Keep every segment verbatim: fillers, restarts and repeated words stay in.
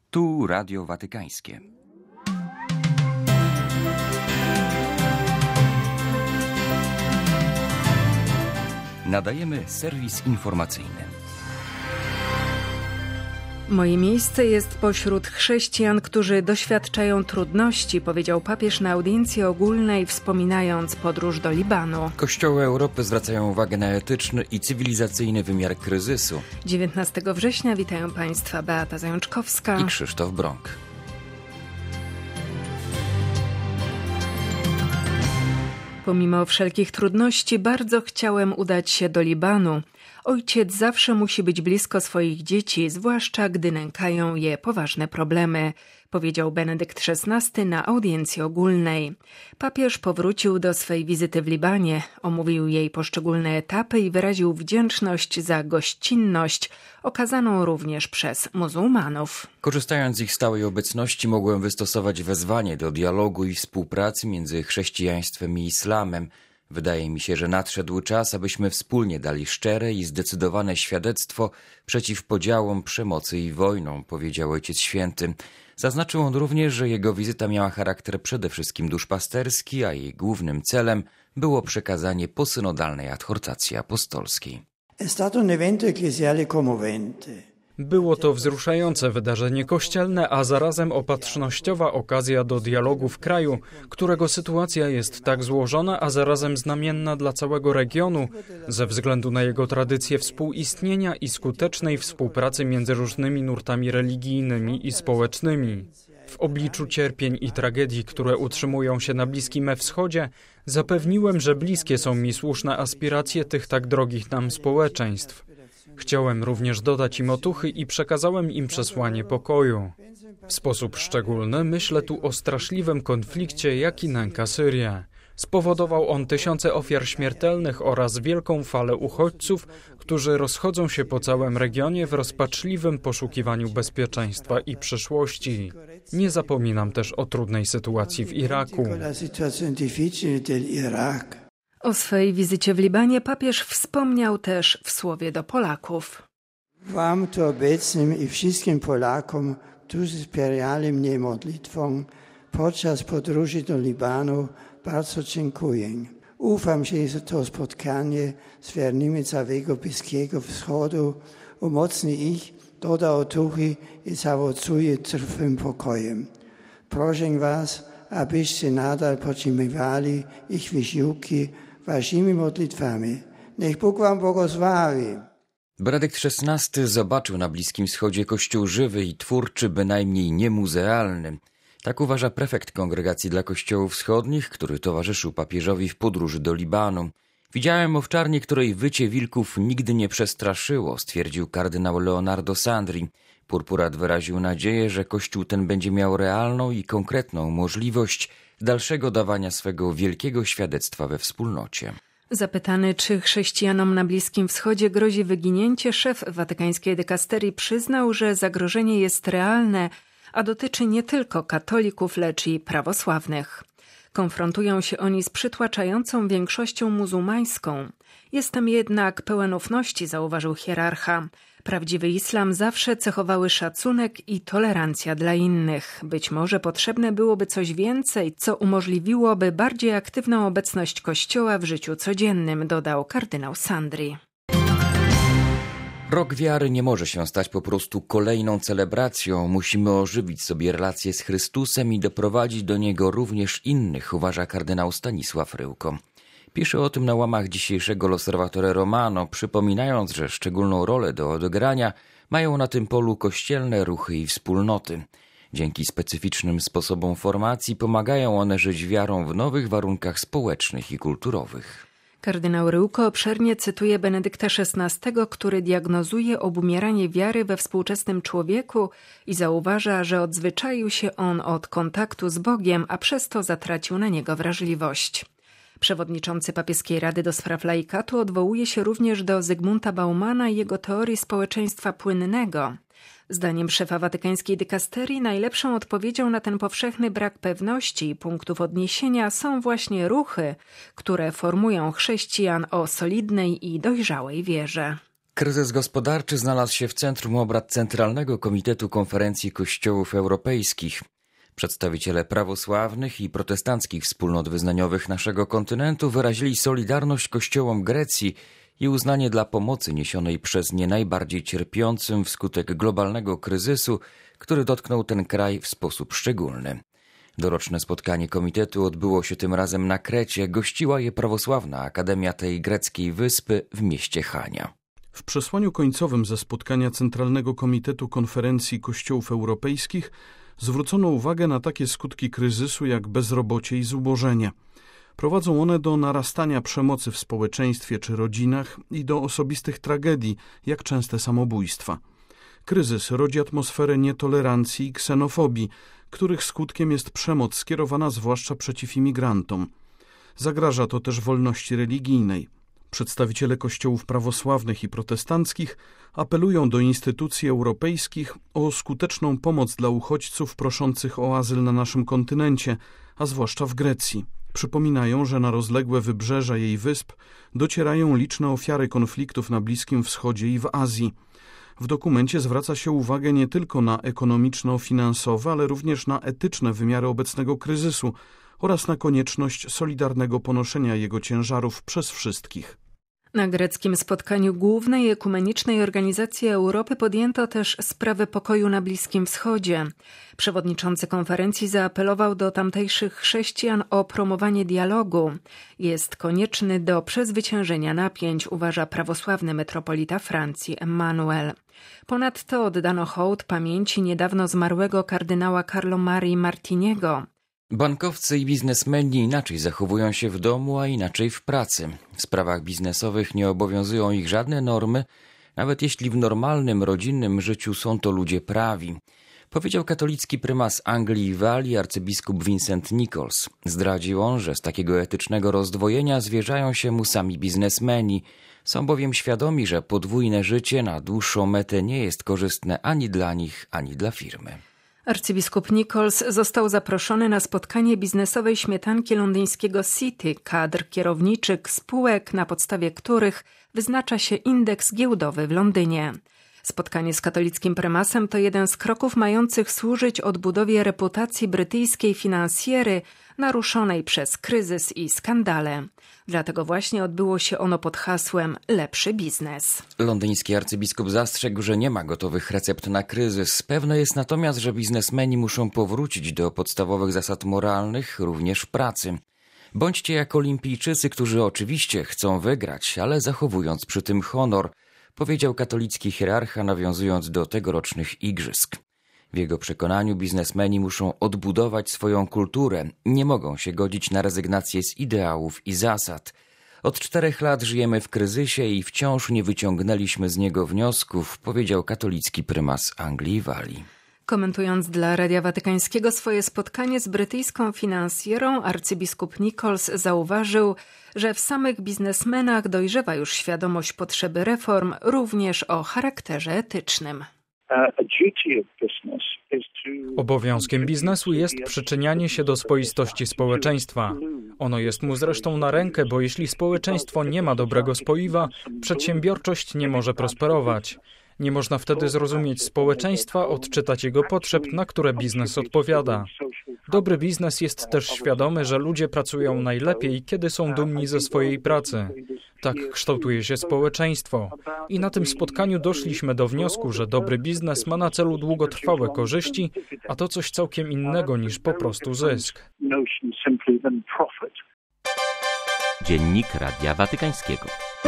Tu Radio Watykańskie. Nadajemy serwis informacyjny. Moje miejsce jest pośród chrześcijan, którzy doświadczają trudności, powiedział papież na audiencji ogólnej, wspominając podróż do Libanu. Kościoły Europy zwracają uwagę na etyczny i cywilizacyjny wymiar kryzysu. dziewiętnastego września witają Państwa Beata Zajączkowska i Krzysztof Brąk. Pomimo wszelkich trudności bardzo chciałem udać się do Libanu. Ojciec zawsze musi być blisko swoich dzieci, zwłaszcza gdy nękają je poważne problemy, powiedział Benedykt szesnasty na audiencji ogólnej. Papież powrócił do swej wizyty w Libanie, omówił jej poszczególne etapy i wyraził wdzięczność za gościnność okazaną również przez muzułmanów. Korzystając z ich stałej obecności, mogłem wystosować wezwanie do dialogu i współpracy między chrześcijaństwem i islamem. Wydaje mi się, że nadszedł czas, abyśmy wspólnie dali szczere i zdecydowane świadectwo przeciw podziałom, przemocy i wojnom, powiedział Ojciec Święty. Zaznaczył on również, że jego wizyta miała charakter przede wszystkim duszpasterski, a jej głównym celem było przekazanie posynodalnej adhortacji apostolskiej. È stato un evento ecclesiale commovente. Było to wzruszające wydarzenie kościelne, a zarazem opatrznościowa okazja do dialogu w kraju, którego sytuacja jest tak złożona, a zarazem znamienna dla całego regionu, ze względu na jego tradycję współistnienia i skutecznej współpracy między różnymi nurtami religijnymi i społecznymi. W obliczu cierpień i tragedii, które utrzymują się na Bliskim Wschodzie, zapewniłem, że bliskie są mi słuszne aspiracje tych tak drogich nam społeczeństw. Chciałem również dodać im otuchy i przekazałem im przesłanie pokoju. W sposób szczególny myślę tu o straszliwym konflikcie, jaki nęka Syrię. Spowodował on tysiące ofiar śmiertelnych oraz wielką falę uchodźców, którzy rozchodzą się po całym regionie w rozpaczliwym poszukiwaniu bezpieczeństwa i przyszłości. Nie zapominam też o trudnej sytuacji w Iraku. O swej wizycie w Libanie papież wspomniał też w słowie do Polaków. Wam tu obecnym i wszystkim Polakom, którzy wspierali mnie modlitwą podczas podróży do Libanu, bardzo dziękuję. Ufam, że to spotkanie z wiernymi całego Bliskiego Wschodu umocni ich, doda otuchy i zaowocuje trwałym pokojem. Proszę was, abyście nadal podtrzymywali ich wysiłki waszymi modlitwami. Niech Bóg wam błogosławi. Benedykt szesnasty zobaczył na Bliskim Wschodzie kościół żywy i twórczy, bynajmniej nie muzealny. Tak uważa prefekt Kongregacji dla Kościołów Wschodnich, który towarzyszył papieżowi w podróży do Libanu. Widziałem owczarnię, której wycie wilków nigdy nie przestraszyło, stwierdził kardynał Leonardo Sandri. Purpurat wyraził nadzieję, że kościół ten będzie miał realną i konkretną możliwość dalszego dawania swego wielkiego świadectwa we wspólnocie. Zapytany, czy chrześcijanom na Bliskim Wschodzie grozi wyginięcie, szef watykańskiej dykasterii przyznał, że zagrożenie jest realne, a dotyczy nie tylko katolików, lecz i prawosławnych. Konfrontują się oni z przytłaczającą większością muzułmańską. Jestem jednak pełen ufności, zauważył hierarcha. Prawdziwy islam zawsze cechowały szacunek i tolerancja dla innych. Być może potrzebne byłoby coś więcej, co umożliwiłoby bardziej aktywną obecność Kościoła w życiu codziennym, dodał kardynał Sandri. Rok wiary nie może się stać po prostu kolejną celebracją. Musimy ożywić sobie relacje z Chrystusem i doprowadzić do Niego również innych, uważa kardynał Stanisław Ryłko. Pisze o tym na łamach dzisiejszego L'Osservatore Romano, przypominając, że szczególną rolę do odegrania mają na tym polu kościelne ruchy i wspólnoty. Dzięki specyficznym sposobom formacji pomagają one żyć wiarą w nowych warunkach społecznych i kulturowych. Kardynał Ryłko obszernie cytuje Benedykta szesnastego, który diagnozuje obumieranie wiary we współczesnym człowieku i zauważa, że odzwyczaił się on od kontaktu z Bogiem, a przez to zatracił na niego wrażliwość. Przewodniczący Papieskiej Rady do Spraw Laikatu odwołuje się również do Zygmunta Baumana i jego teorii społeczeństwa płynnego. Zdaniem szefa watykańskiej dykasterii najlepszą odpowiedzią na ten powszechny brak pewności i punktów odniesienia są właśnie ruchy, które formują chrześcijan o solidnej i dojrzałej wierze. Kryzys gospodarczy znalazł się w centrum obrad Centralnego Komitetu Konferencji Kościołów Europejskich. Przedstawiciele prawosławnych i protestanckich wspólnot wyznaniowych naszego kontynentu wyrazili solidarność kościołom Grecji i uznanie dla pomocy niesionej przez nie najbardziej cierpiącym wskutek globalnego kryzysu, który dotknął ten kraj w sposób szczególny. Doroczne spotkanie komitetu odbyło się tym razem na Krecie, gościła je prawosławna akademia tej greckiej wyspy w mieście Chania. W przesłaniu końcowym ze spotkania Centralnego Komitetu Konferencji Kościołów Europejskich zwrócono uwagę na takie skutki kryzysu jak bezrobocie i zubożenie. Prowadzą one do narastania przemocy w społeczeństwie czy rodzinach i do osobistych tragedii, jak częste samobójstwa. Kryzys rodzi atmosferę nietolerancji i ksenofobii, których skutkiem jest przemoc skierowana zwłaszcza przeciw imigrantom. Zagraża to też wolności religijnej. Przedstawiciele kościołów prawosławnych i protestanckich apelują do instytucji europejskich o skuteczną pomoc dla uchodźców proszących o azyl na naszym kontynencie, a zwłaszcza w Grecji. Przypominają, że na rozległe wybrzeża jej wysp docierają liczne ofiary konfliktów na Bliskim Wschodzie i w Azji. W dokumencie zwraca się uwagę nie tylko na ekonomiczno-finansowe, ale również na etyczne wymiary obecnego kryzysu oraz na konieczność solidarnego ponoszenia jego ciężarów przez wszystkich. Na greckim spotkaniu Głównej Ekumenicznej Organizacji Europy podjęto też sprawę pokoju na Bliskim Wschodzie. Przewodniczący konferencji zaapelował do tamtejszych chrześcijan o promowanie dialogu. Jest konieczny do przezwyciężenia napięć, uważa prawosławny metropolita Francji Emmanuel. Ponadto oddano hołd pamięci niedawno zmarłego kardynała Carlo Marii Martiniego. Bankowcy i biznesmeni inaczej zachowują się w domu, a inaczej w pracy. W sprawach biznesowych nie obowiązują ich żadne normy, nawet jeśli w normalnym, rodzinnym życiu są to ludzie prawi. Powiedział katolicki prymas Anglii i Walii arcybiskup Vincent Nichols. Zdradził on, że z takiego etycznego rozdwojenia zwierzają się mu sami biznesmeni. Są bowiem świadomi, że podwójne życie na dłuższą metę nie jest korzystne ani dla nich, ani dla firmy. Arcybiskup Nichols został zaproszony na spotkanie biznesowej śmietanki londyńskiego City, kadr kierowniczych spółek, na podstawie których wyznacza się indeks giełdowy w Londynie. Spotkanie z katolickim prymasem to jeden z kroków mających służyć odbudowie reputacji brytyjskiej finansjery naruszonej przez kryzys i skandale. Dlatego właśnie odbyło się ono pod hasłem Lepszy biznes. Londyński arcybiskup zastrzegł, że nie ma gotowych recept na kryzys. Pewne jest natomiast, że biznesmeni muszą powrócić do podstawowych zasad moralnych, również w pracy. Bądźcie jak olimpijczycy, którzy oczywiście chcą wygrać, ale zachowując przy tym honor, powiedział katolicki hierarcha, nawiązując do tegorocznych igrzysk. W jego przekonaniu biznesmeni muszą odbudować swoją kulturę, nie mogą się godzić na rezygnację z ideałów i zasad. Od czterech lat żyjemy w kryzysie i wciąż nie wyciągnęliśmy z niego wniosków, powiedział katolicki prymas Anglii i Walii. Komentując dla Radia Watykańskiego swoje spotkanie z brytyjską finansjerą, arcybiskup Nichols zauważył, że w samych biznesmenach dojrzewa już świadomość potrzeby reform, również o charakterze etycznym. Obowiązkiem biznesu jest przyczynianie się do spoistości społeczeństwa. Ono jest mu zresztą na rękę, bo jeśli społeczeństwo nie ma dobrego spoiwa, przedsiębiorczość nie może prosperować. Nie można wtedy zrozumieć społeczeństwa, odczytać jego potrzeb, na które biznes odpowiada. Dobry biznes jest też świadomy, że ludzie pracują najlepiej, kiedy są dumni ze swojej pracy. Tak kształtuje się społeczeństwo. I na tym spotkaniu doszliśmy do wniosku, że dobry biznes ma na celu długotrwałe korzyści, a to coś całkiem innego niż po prostu zysk. Dziennik Radia Watykańskiego.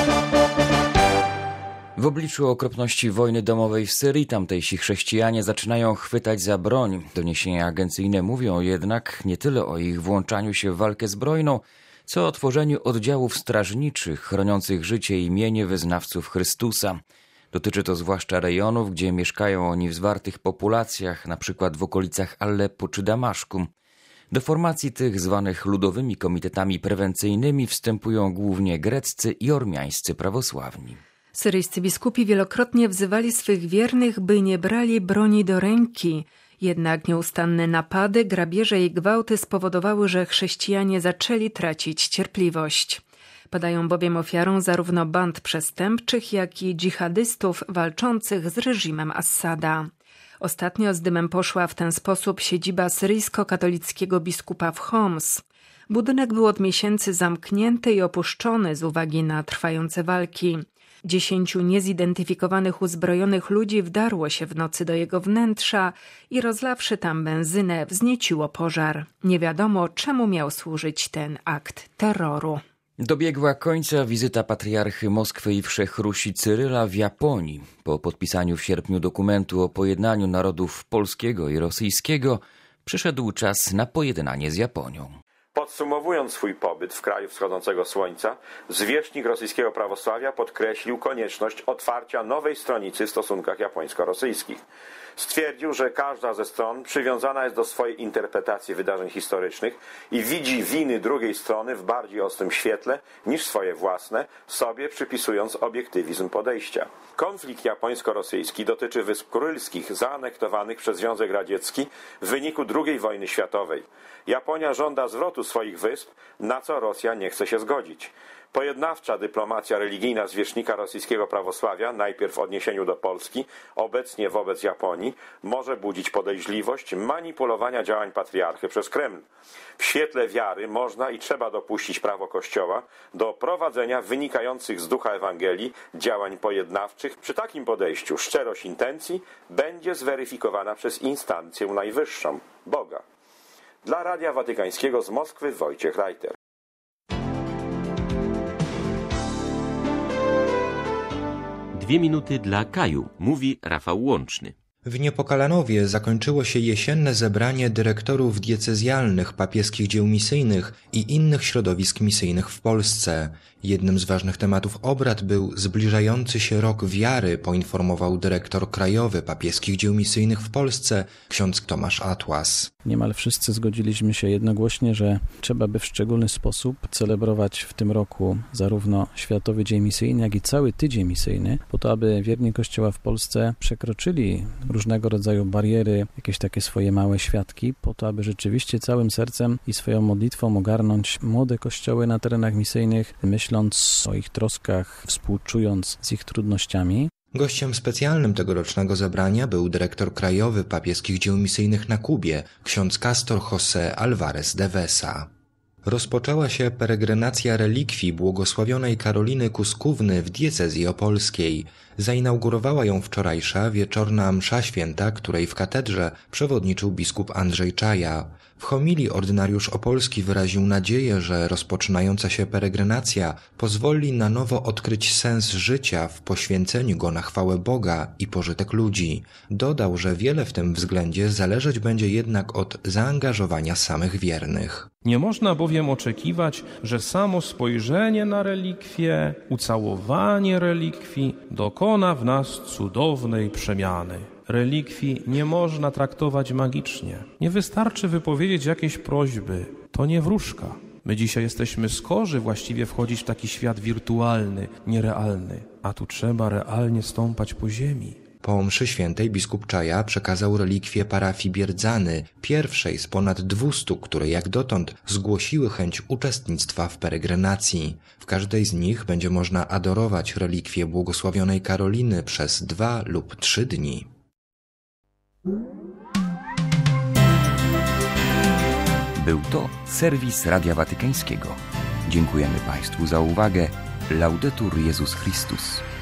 W obliczu okropności wojny domowej w Syrii tamtejsi chrześcijanie zaczynają chwytać za broń. Doniesienia agencyjne mówią jednak nie tyle o ich włączaniu się w walkę zbrojną, co o tworzeniu oddziałów strażniczych chroniących życie i mienie wyznawców Chrystusa. Dotyczy to zwłaszcza rejonów, gdzie mieszkają oni w zwartych populacjach, na przykład w okolicach Aleppo czy Damaszku. Do formacji tych zwanych ludowymi komitetami prewencyjnymi wstępują głównie greccy i ormiańscy prawosławni. Syryjscy biskupi wielokrotnie wzywali swych wiernych, by nie brali broni do ręki. Jednak nieustanne napady, grabieże i gwałty spowodowały, że chrześcijanie zaczęli tracić cierpliwość. Padają bowiem ofiarą zarówno band przestępczych, jak i dżihadystów walczących z reżimem Assada. Ostatnio z dymem poszła w ten sposób siedziba syryjsko-katolickiego biskupa w Homs. Budynek był od miesięcy zamknięty i opuszczony z uwagi na trwające walki. Dziesięciu niezidentyfikowanych uzbrojonych ludzi wdarło się w nocy do jego wnętrza i rozlawszy tam benzynę, wznieciło pożar. Nie wiadomo, czemu miał służyć ten akt terroru. Dobiegła końca wizyta patriarchy Moskwy i Wszechrusi Cyryla w Japonii. Po podpisaniu w sierpniu dokumentu o pojednaniu narodów polskiego i rosyjskiego przyszedł czas na pojednanie z Japonią. Podsumowując swój pobyt w kraju wschodzącego słońca, zwierzchnik rosyjskiego prawosławia podkreślił konieczność otwarcia nowej stronicy w stosunkach japońsko-rosyjskich. Stwierdził, że każda ze stron przywiązana jest do swojej interpretacji wydarzeń historycznych i widzi winy drugiej strony w bardziej ostrym świetle niż swoje własne, sobie przypisując obiektywizm podejścia. Konflikt japońsko-rosyjski dotyczy Wysp Kurylskich zaanektowanych przez Związek Radziecki w wyniku drugiej wojny światowej. Japonia żąda zwrotu swoich wysp, na co Rosja nie chce się zgodzić. Pojednawcza dyplomacja religijna zwierzchnika rosyjskiego prawosławia, najpierw w odniesieniu do Polski, obecnie wobec Japonii, może budzić podejrzliwość manipulowania działań patriarchy przez Kreml. W świetle wiary można i trzeba dopuścić prawo Kościoła do prowadzenia wynikających z ducha Ewangelii działań pojednawczych. Przy takim podejściu szczerość intencji będzie zweryfikowana przez instancję najwyższą, Boga. Dla Radia Watykańskiego z Moskwy Wojciech Reiter. Dwie minuty dla Kaju, mówi Rafał Łączny. W Niepokalanowie zakończyło się jesienne zebranie dyrektorów diecezjalnych papieskich dzieł misyjnych i innych środowisk misyjnych w Polsce. Jednym z ważnych tematów obrad był zbliżający się rok wiary, poinformował dyrektor krajowy papieskich dzieł misyjnych w Polsce, ksiądz Tomasz Atłas. Niemal wszyscy zgodziliśmy się jednogłośnie, że trzeba by w szczególny sposób celebrować w tym roku zarówno Światowy Dzień Misyjny, jak i cały Tydzień Misyjny, po to, aby wierni Kościoła w Polsce przekroczyli różnego rodzaju bariery, jakieś takie swoje małe światki, po to, aby rzeczywiście całym sercem i swoją modlitwą ogarnąć młode kościoły na terenach misyjnych, myśląc o ich troskach, współczując z ich trudnościami. Gościem specjalnym tegorocznego zebrania był dyrektor krajowy papieskich dzieł misyjnych na Kubie, ksiądz Castor José Alvarez de Vesa. Rozpoczęła się peregrinacja relikwii błogosławionej Karoliny Kuskówny w diecezji opolskiej. Zainaugurowała ją wczorajsza wieczorna msza święta, której w katedrze przewodniczył biskup Andrzej Czaja. W homilii ordynariusz opolski wyraził nadzieję, że rozpoczynająca się peregrinacja pozwoli na nowo odkryć sens życia w poświęceniu go na chwałę Boga i pożytek ludzi. Dodał, że wiele w tym względzie zależeć będzie jednak od zaangażowania samych wiernych. Nie można bowiem oczekiwać, że samo spojrzenie na relikwie, ucałowanie relikwii dokona w nas cudownej przemiany. Relikwii nie można traktować magicznie. Nie wystarczy wypowiedzieć jakiejś prośby. To nie wróżka. My dzisiaj jesteśmy skorzy właściwie wchodzić w taki świat wirtualny, nierealny. A tu trzeba realnie stąpać po ziemi. Po mszy świętej biskup Czaja przekazał relikwie parafii Bierdzany, pierwszej z ponad dwustu, które jak dotąd zgłosiły chęć uczestnictwa w peregrinacji. W każdej z nich będzie można adorować relikwie błogosławionej Karoliny przez dwa lub trzy dni. Był to serwis Radia Watykańskiego. Dziękujemy Państwu za uwagę. Laudetur Jezus Chrystus.